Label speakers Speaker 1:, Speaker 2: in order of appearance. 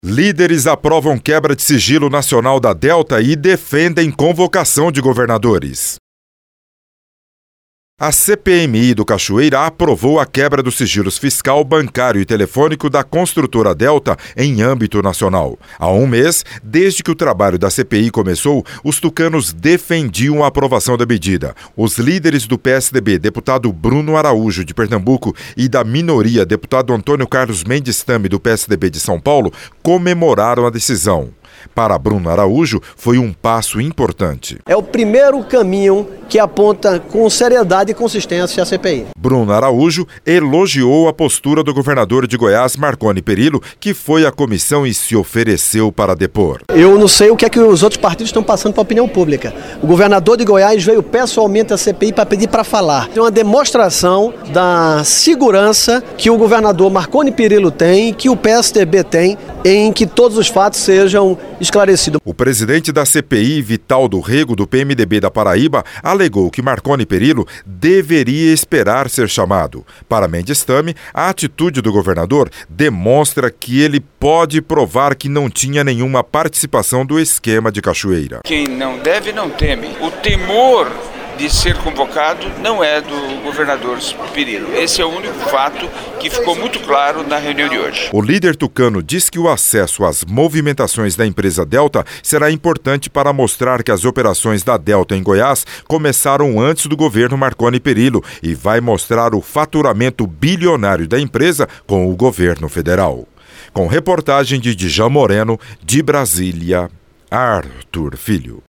Speaker 1: Líderes aprovam quebra de sigilo nacional da Delta e defendem convocação de governadores. A CPMI do Cachoeira aprovou a quebra dos sigilos fiscal, bancário e telefônico da construtora Delta em âmbito nacional. Há um mês, desde que o trabalho da CPI começou, os tucanos defendiam a aprovação da medida. Os líderes do PSDB, deputado Bruno Araújo, de Pernambuco, e da minoria, deputado Antônio Carlos Mendes Tame, do PSDB de São Paulo, comemoraram a decisão. Para Bruno Araújo, foi um passo importante.
Speaker 2: É o primeiro caminho que aponta com seriedade e consistência a CPI.
Speaker 1: Bruno Araújo elogiou a postura do governador de Goiás, Marconi Perillo, que foi à comissão e se ofereceu para depor.
Speaker 2: Eu não sei o que é que os outros partidos estão passando para a opinião pública. O governador de Goiás veio pessoalmente à CPI para pedir para falar. É uma demonstração da segurança que o governador Marconi Perillo tem, que o PSDB tem, em que todos os fatos sejam esclarecidos.
Speaker 1: O presidente da CPI, Vitaldo Rego, do PMDB da Paraíba, alegou que Marconi Perillo deveria esperar ser chamado. Para Mendes Tame, a atitude do governador demonstra que ele pode provar que não tinha nenhuma participação do esquema de Cachoeira.
Speaker 3: Quem não deve não teme. O temor de ser convocado não é do governador Perillo. Esse é o único fato que ficou muito claro na reunião de hoje.
Speaker 1: O líder tucano diz que o acesso às movimentações da empresa Delta será importante para mostrar que as operações da Delta em Goiás começaram antes do governo Marconi Perillo e vai mostrar o faturamento bilionário da empresa com o governo federal. Com reportagem de Djan Moreno, de Brasília, Arthur Filho.